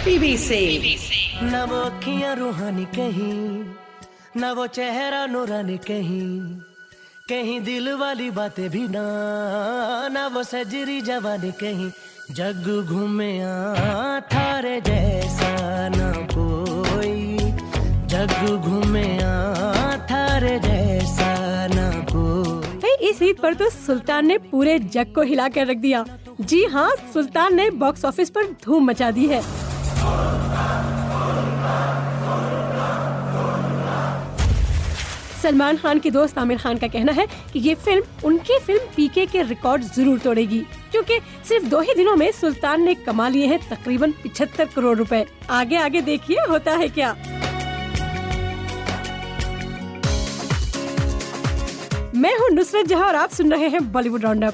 BBC। न वो अखियां रूहानी कहीं, न वो चेहरा नूरानी कहीं, कहीं दिल वाली बातें भी ना, न वो सजरी जवानी कहीं। जग घूमे थारे जैसा न कोई, जग घूमे थारे जैसा न कोई। इस ईद पर तो सुल्तान ने पूरे जग को हिला कर रख दिया। जी हाँ, सुल्तान ने बॉक्स ऑफिस पर धूम मचा दी है। सलमान खान के दोस्त आमिर खान का कहना है कि ये फिल्म उनकी फिल्म पीके के रिकॉर्ड जरूर तोड़ेगी, क्योंकि सिर्फ 2 ही दिनों में सुल्तान ने कमा लिए हैं तकरीबन 75 करोड़ रुपए। आगे आगे देखिए होता है क्या। मैं हूँ नुसरत जहाँ और आप सुन रहे हैं बॉलीवुड राउंडअप।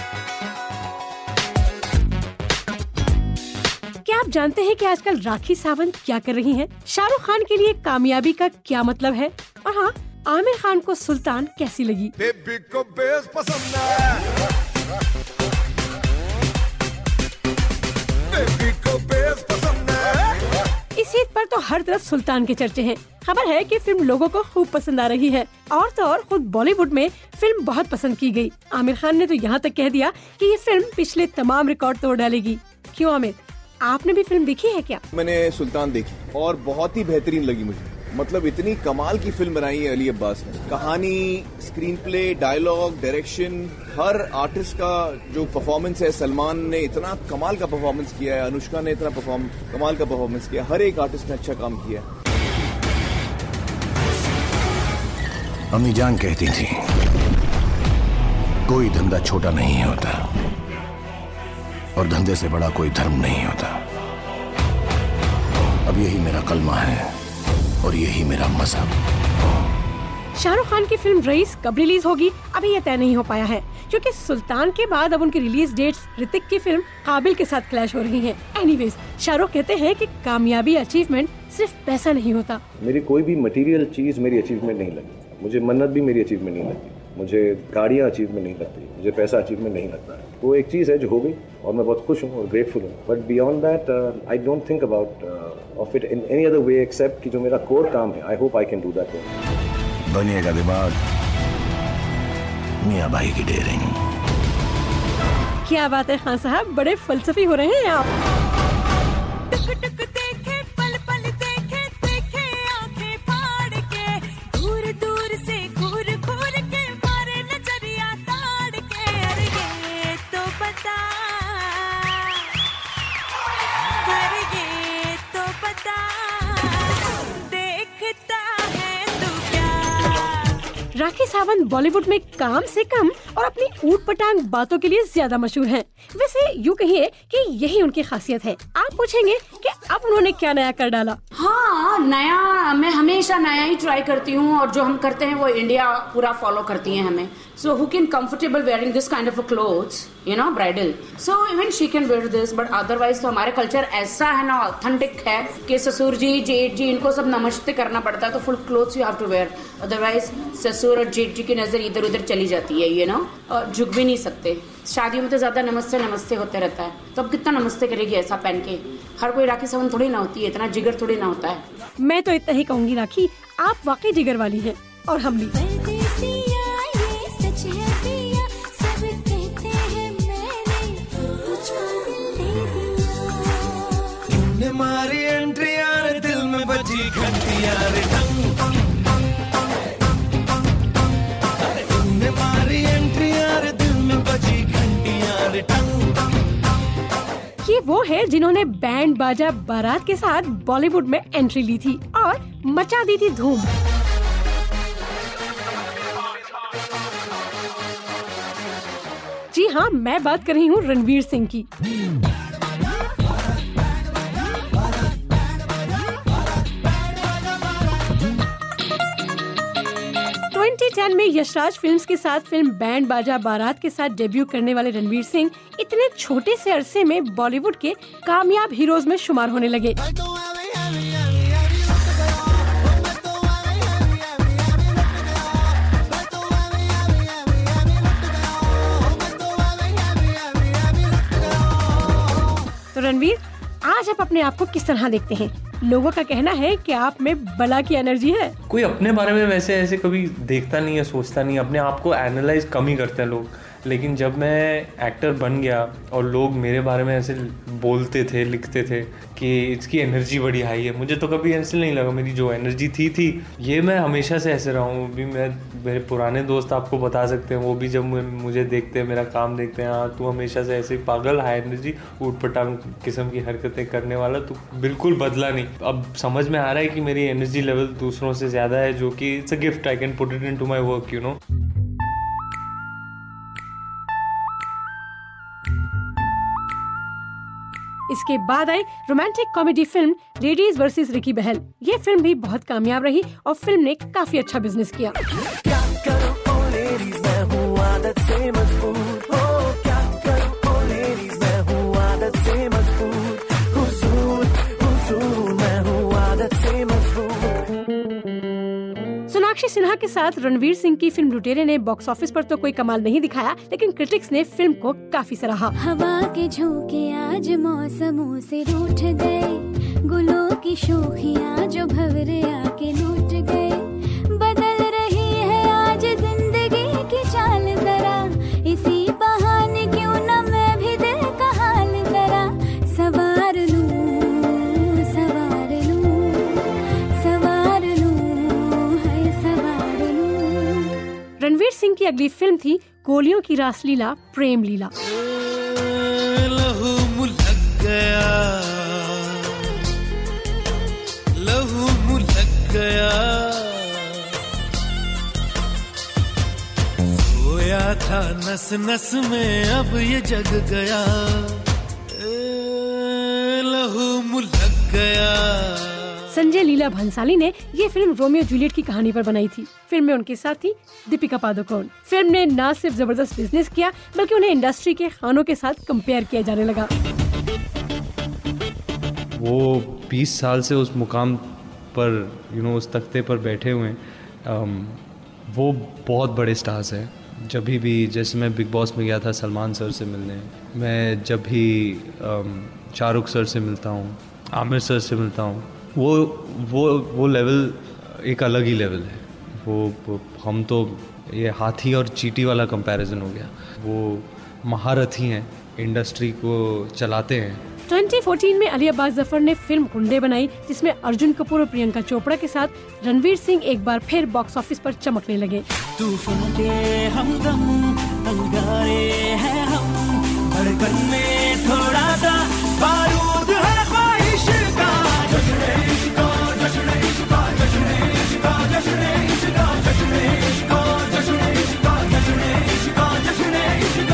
क्या आप जानते हैं कि आजकल राखी सावंत क्या कर रही हैं? शाहरुख खान के लिए कामयाबी का क्या मतलब है? और हाँ, आमिर खान को सुल्तान कैसी लगी? बेबी को बेस पसंद है, बेबी को बेस पसंद है। इस ईद पर तो हर तरफ सुल्तान के चर्चे हैं। खबर है कि फिल्म लोगों को खूब पसंद आ रही है और तो और खुद बॉलीवुड में फिल्म बहुत पसंद की गई। आमिर खान ने तो यहाँ तक कह दिया कि ये फिल्म पिछले तमाम रिकॉर्ड तोड़ डालेगी। क्यों आमिर, आपने भी फिल्म देखी है क्या? मैंने सुल्तान देखी और बहुत ही बेहतरीन लगी मुझे। मतलब इतनी कमाल की फिल्म बनाई है अली अब्बास ने। कहानी, स्क्रीन प्ले, डायलॉग, डायरेक्शन, हर आर्टिस्ट का जो परफॉर्मेंस है। सलमान ने इतना कमाल का परफॉर्मेंस किया है, अनुष्का ने इतना कमाल का परफॉर्मेंस किया, हर एक आर्टिस्ट ने अच्छा काम किया है। अम्मी जान कहती थी कोई धंधा छोटा नहीं होता और धंधे से बड़ा कोई धर्म नहीं होता। अब यही मेरा कलमा है और यही मेरा मजहब। शाहरुख खान की फिल्म रईस कब रिलीज होगी अभी ये तय नहीं हो पाया है, क्योंकि सुल्तान के बाद अब उनकी रिलीज डेट्स ऋतिक की फिल्म काबिल के साथ क्लैश हो रही हैं। एनीवेज, शाहरुख कहते हैं कि कामयाबी, अचीवमेंट सिर्फ पैसा नहीं होता। मेरी कोई भी मटेरियल चीज मेरी अचीवमेंट नहीं लगी। मुझे मन्नत भी मेरी अचीवमेंट नहीं लगती, मुझे गाड़ियाँ अचीवमेंट नहीं लगती, मुझे पैसा अचीवमेंट नहीं लगता है। वो एक चीज़ है जो हो गई और मैं बहुत खुश हूँ और ग्रेटफुल हूँ। But beyond that I don't think about of it in any other way except कि जो मेरा कोर काम है, I hope I can do that. बनिएगा दिमाग, मियाँ भाई की डेयरिंग। क्या बात है खान साहब, बड़े फलसफी हो रहे हैं आप। राखी सावंत बॉलीवुड में काम से कम और अपनी ऊट पटांग बातों के लिए ज्यादा मशहूर हैं। वैसे यूँ कहिए कि यही उनकी खासियत है। आप पूछेंगे कि अब उन्होंने क्या नया कर डाला? हाँ, नया, मैं हमेशा नया ही ट्राई करती हूँ और जो हम करते हैं वो इंडिया पूरा फॉलो करती है हमें। So who can comfortable wearing this kind of a clothes, you know, bridal. So even she can wear this, but otherwise तो हमारे कल्चर ऐसा है ना, ऑथेंटिक है कि ससुर जी, जेठ जी, इनको सब नमस्ते करना पड़ता है, तो full clothes you have to wear. Otherwise ससुर और जेठ जी की नजर इधर उधर चली जाती है, यू नो, और झुक भी नहीं सकते। शादियों में तो ज्यादा नमस्ते नमस्ते होते रहता है, तो अब कितना नमस्ते करेगी ऐसा पहन के? हर कोई राखी सावंत थोड़ी ना होती है, इतना जिगर थोड़ी ना होता है। मैं तो इतना ही कहूँगी राखी, आप वाकई जिगर वाली हैं और हम भी। मारी एंट्री यार, दिल में बजी घंटी यार, तुमने मारी एंट्री यार, दिल में बजी घंटी यार। ये वो है जिन्होंने बैंड बाजा बारात के साथ बॉलीवुड में एंट्री ली थी और मचा दी थी धूम। जी हाँ, मैं बात कर रही हूँ रणवीर सिंह की। 2010 में यशराज फिल्म्स के साथ फिल्म बैंड बाजा बारात के साथ डेब्यू करने वाले रणवीर सिंह इतने छोटे से अरसे में बॉलीवुड के कामयाब हीरोज में शुमार होने लगे। तो रणवीर, आज आप अपने आप को किस तरह देखते हैं? लोगों का कहना है कि आप में बला की एनर्जी है। कोई अपने बारे में वैसे ऐसे कभी देखता नहीं है, सोचता नहीं है, अपने आप को एनालाइज कम ही करते हैं लोग। लेकिन जब मैं एक्टर बन गया और लोग मेरे बारे में ऐसे बोलते थे, लिखते थे कि इसकी एनर्जी बड़ी हाई है, मुझे तो कभी ऐसे नहीं लगा। मेरी जो एनर्जी थी ये मैं हमेशा से ऐसे रहा हूँ। अभी मेरे पुराने दोस्त आपको बता सकते हैं, वो भी जब मुझे देखते हैं, मेरा काम देखते हैं, हाँ तू हमेशा से ऐसे पागल, हाई एनर्जी, ऊट पटांग किस्म की हरकतें करने वाला, तू बिल्कुल बदला नहीं। अब समझ में आ रहा है कि मेरी एनर्जी लेवल दूसरों से ज़्यादा है, जो कि it's a gift, I can put it into my work, you know. इसके बाद आई romantic comedy film ladies versus Ricky Bahl. ये फिल्म भी बहुत कामयाब रही और फिल्म ने काफी अच्छा बिजनेस किया। क्या करो ओ लेडीज, मैं हूँ आदत से मजबूर। ओ क्या करो ओ लेडीज, मैं हूँ आदत से मजबूर। हुजूर हुजूर, मैं हूँ आदत से मजबूर। सोनाक्षी सिन्हा के साथ रणवीर सिंह की फिल्म लुटेरे ने बॉक्स ऑफिस पर तो कोई कमाल नहीं दिखाया, लेकिन क्रिटिक्स ने फिल्म को काफी सराहा। हवा के झोंके आज मौसमों से रूठ गए, गुलों की शोखियाँ जो भंवरे आके लूट गए। बदल रही है आज जिंदगी की चाल जरा, इसी बहाने क्यों न मैं भी दिल का हाल जरा सवार लूं, सवार लूं, सवार लूं, है सवार लूं। रणवीर सिंह की अगली फिल्म थी गोलियों की रासलीला प्रेम लीला। लहू मुलक गया, लहू मुलक गया, सोया था नस नस में अब ये जग गया, लहू मुलक गया। संजय लीला भंसाली ने ये फिल्म रोमियो जूलियट की कहानी पर बनाई थी। फिल्म में उनके साथ थी दीपिका पादुकोण। फिल्म ने न सिर्फ जबरदस्त बिजनेस किया, बल्कि उन्हें इंडस्ट्री के खानों के साथ कंपेयर किया जाने लगा। वो 20 साल से उस मुकाम पर उस तख्ते पर बैठे हुए हैं। वो बहुत बड़े स्टार्स हैं। जब भी जैसे मैं बिग बॉस में गया था सलमान सर से मिलने, मैं जब भी शाहरुख सर से मिलता हूँ, आमिर सर से मिलता हूँ, वो लेवल एक अलग ही लेवल है। वो हम तो ये हाथी और चींटी वाला कंपैरिजन हो गया। वो महारथी हैं, इंडस्ट्री को चलाते हैं। 2014 में अली अब्बास जफर ने फिल्म गुंडे बनाई, जिसमें अर्जुन कपूर और प्रियंका चोपड़ा के साथ रणवीर सिंह एक बार फिर बॉक्स ऑफिस पर चमकने लगे। तूफान के हमदम अंगारे हैं हम, धड़कन में थोड़ा सा बारूद है ख्वाहिश का। जश्न इश्क, जश्न इश्क, जश्न इश्क, जश्न इश्क, जश्न इश्क, जश्न इश्क, जश्न इश्क, जश्न इश्क।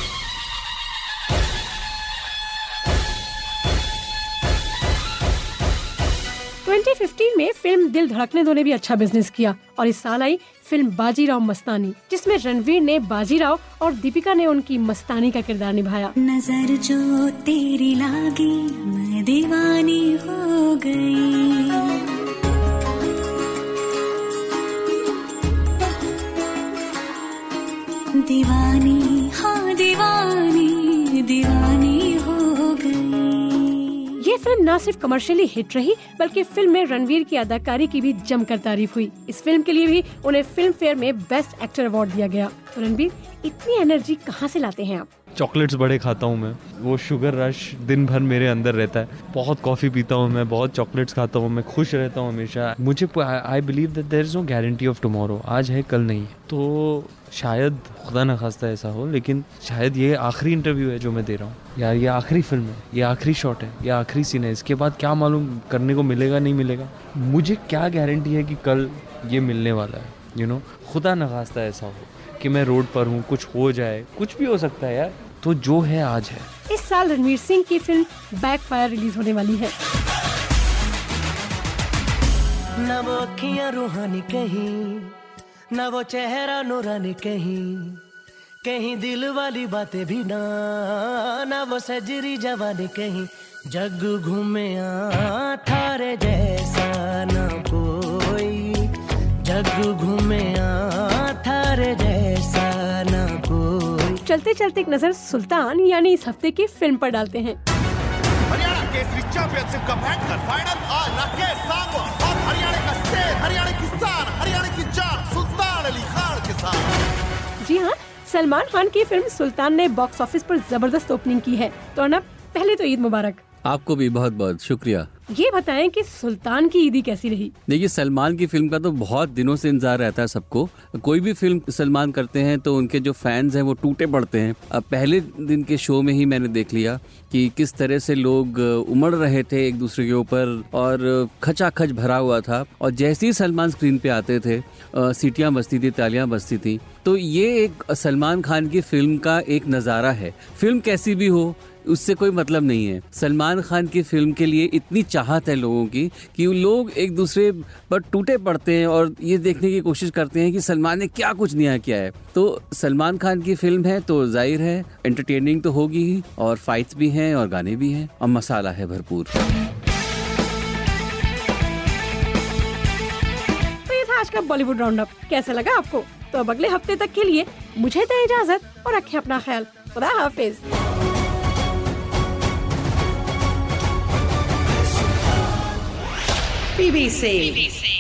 2015 में फिल्म दिल धड़कने दो ने भी अच्छा बिजनेस किया और इस साल आई फिल्म बाजीराव मस्तानी, जिसमें रणवीर ने बाजीराव और दीपिका ने उनकी मस्तानी का किरदार निभाया। नजर जो तेरी लागी मैं दीवानी हो गई, दीवानी हाँ दीवानी दीवानी हो गई। ये फिल्म न सिर्फ कमर्शियली हिट रही, बल्कि फिल्म में रणवीर की अदाकारी की भी जमकर तारीफ हुई। इस फिल्म के लिए भी उन्हें फिल्म फेयर में बेस्ट एक्टर अवार्ड दिया गया। तो रणवीर, इतनी एनर्जी कहाँ से लाते हैं आप? चॉकलेट्स बड़े खाता हूँ मैं, वो शुगर रश दिन भर मेरे अंदर रहता है। बहुत कॉफ़ी पीता हूँ मैं, बहुत चॉकलेट्स खाता हूँ मैं, खुश रहता हूँ हमेशा। मुझे I believe that there is no guarantee of tomorrow, आज है कल नहीं। तो शायद खुदा न खास्ता ऐसा हो, लेकिन शायद ये आखिरी इंटरव्यू है जो मैं दे रहा हूँ यार, ये आखिरी फिल्म है, ये आखिरी शॉट है, ये आखिरी सीन है। इसके बाद क्या मालूम करने को मिलेगा नहीं मिलेगा, मुझे क्या गारंटी है कि कल ये मिलने वाला है। खुदा न खास्ता ऐसा हो कि मैं रोड पर हूँ, कुछ हो जाए, कुछ भी हो सकता है यार। तो जो है आज है। इस साल रणवीर सिंह की फिल्म बैकफायर रिलीज होने वाली है। न वो अखियां रूहानी कहीं, न वो चेहरा नूरानी कहीं, कहीं दिल वाली बातें भी ना वो सजरी जवानी कहीं। जग घूमे थारे जैसा न कोई, जग घूमे थारे जैसा न कोई। चलते चलते एक नजर सुल्तान यानी इस हफ्ते की फिल्म पर डालते हैं। केसरी चैंपियनशिप का भयंकर फाइनल और राकेश सांगवान और हरियाणा का शेर, हरियाणा की शान, हरियाणा की जान सुल्तान अली खान के साथ। जी हाँ, सलमान खान की फिल्म सुल्तान ने बॉक्स ऑफिस पर जबरदस्त ओपनिंग की है। तो अर्नब, पहले तो ईद मुबारक। आपको भी बहुत बहुत शुक्रिया। ये बताएं कि सुल्तान की ईदी कैसी रही? देखिए, सलमान की फिल्म का तो बहुत दिनों से इंतजार रहता है सबको। कोई भी फिल्म सलमान करते हैं तो उनके जो फैंस हैं वो टूटे पड़ते हैं। अब पहले दिन के शो में ही मैंने देख लिया कि किस तरह से लोग उमड़ रहे थे एक दूसरे के ऊपर और खचाखच भरा हुआ था। और जैसे ही सलमान स्क्रीन पे आते थे सीटियाँ बजती थी, तालियां बजती थी। तो ये एक सलमान खान की फिल्म का एक नज़ारा है। फिल्म कैसी भी हो उससे कोई मतलब नहीं है। सलमान खान की फिल्म के लिए इतनी चाहत है लोगों की कि लोग एक दूसरे पर टूटे पड़ते हैं और ये देखने की कोशिश करते हैं कि सलमान ने क्या कुछ नया किया है। तो सलमान खान की फिल्म है तो जाहिर है एंटरटेनिंग तो होगी ही, और फाइट्स भी हैं और गाने भी हैं और मसाला है भरपूर। तो ये था आज का बॉलीवुड राउंड अप। कैसा लगा आपको? तो अब अगले हफ्ते तक के लिए मुझे दें इजाजत और रखें अपना ख्याल। खुदा हाफिज। BBC